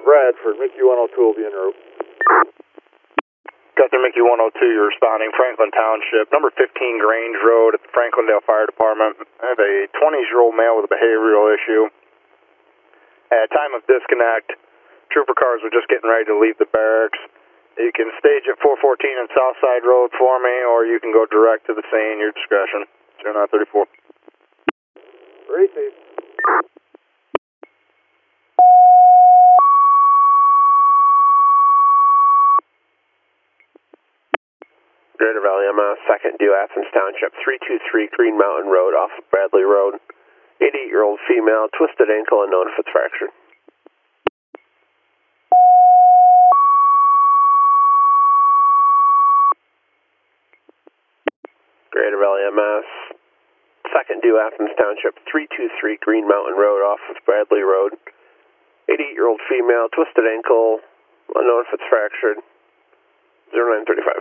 Bradford, Mickey 102 will be en route. Got there, Mickey 102, you're responding, Franklin Township, number 15 Grange Road at the Franklindale Fire Department. I have a 20-year-old male with a behavioral issue. At time of disconnect, trooper cars were just getting ready to leave the barracks. You can stage at 414 on Southside Road for me, or you can go direct to the scene, your discretion. 0934. Receive. Greater Valley, I'm second due Athens Township, 323 Green Mountain Road off of Bradley Road. 88-year-old female, twisted ankle unknown if it's fractured. Greater Valley MS, second due Athens Township, 323 Green Mountain Road off of Bradley Road. 88-year-old female, twisted ankle, unknown if it's fractured. 0935.